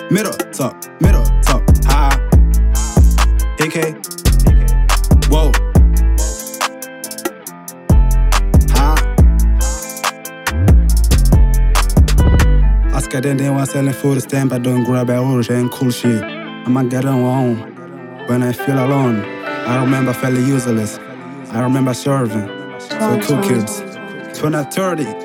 middle top, high. AK, whoa. I scared them while selling food, stand by doing grab at orders and cool shit. I might get on my own when I feel alone. I remember feeling useless. I remember serving. So 2 kids, 20-30.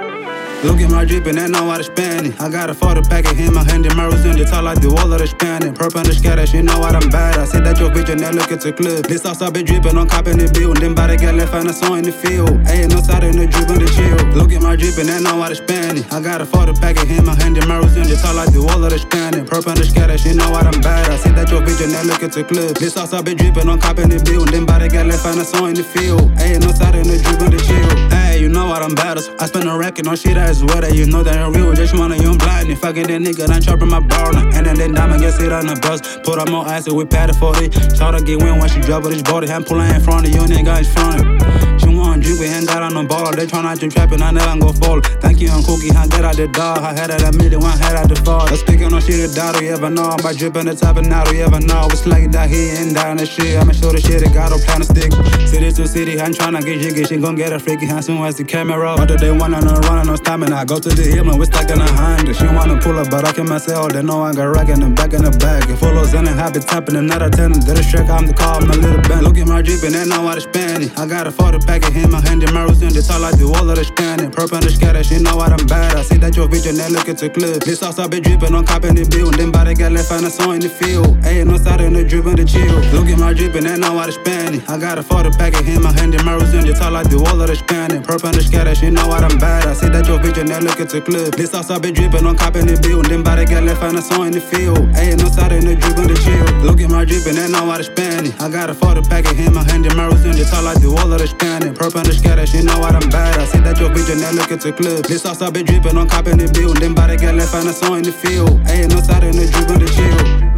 Look at my drip and they know how to spend it. I got a photo pack of him, I hand him mirrors in the tall like the wall of the spanning. Purple and the scatter, she know what I'm bad. I said that your bitch and they look at the club. This sauce I been dripping on copping the bill. Then by the get left and I saw in the field. Ain't no side in the drip and the chill. Look at my drip and they know how to spend it. I got a photo pack of him, I hand him mirrors in the tall like the wall of the spanning. Purple and the scatter, she know what I'm bad. I said that your bitch and they look at the club. This sauce I been dripping on copping the bill. Then by the get left and I saw in the field. Ain't no side in the drip and the chill. Hey, you know what I'm bad. I spend a record on shit as well that you know that I'm real, just wanna young blind. If fucking that nigga, I'm chopping my burner. And then that diamond get sit on the bus. Put up more ice, we padded for it. Shout out get win when she drop with this body. I'm pulling in front of you, nigga, in front of it. She want drink, we ain't got on no baller. They tryna to trapping, I never go fall. Thank you, on Cookie, I get out the dog. I had at a million, one head out the fall. I'm speaking on shit, the daughter, you ever know. By dripping the top and now, you ever know. It's like that he ain't down the shit. I'ma show the shit, it got a plan to stick. City to city, I'm tryna get jiggy. She gon' get a freaky hand soon as the camera. Whether they wanna no running, no stopping. I go to the hill, man, we stuck in a hundred. She wanna pull up, but I can myself. They know I got rack in the back in the bag. If follows in and habit tapping, and not a tenant. Did a shrek, I'm the car, I'm a little band. Look at my drip and they know how to spend it. I got a photo pack of him, I hand him mirrors in the tall like the wall of the spanning. Purple and the scatter, she know what I'm bad. I see that your bitch and they look at the club. This sauce I been dripping on copping the bill. Then by the get left and I saw in the field. Ain't no side in the drip and the chill. Look at my drip and they know how to spend it. I got a photo pack of him, I hand him mirrors in the tall like the wall of the spanning. Purple and the scatter, she know what I'm bad. I see that your bitch and they look at the club. This sauce I been dripping on copping the bill. Then by the get left and I saw in the field. Ain't no side in the drip and the chill. Look at my drip and they know how to spend it. I got a photo pack of him, I hand him mirrors in the tall like the wall of the spanning. Purple and the scatter, she know what I'm bad. I see that your bitch and they look at the club. This sauce I been dripping on copping the bill. Then by the get left and I saw in the field. Ain't no side in the drip and the chill.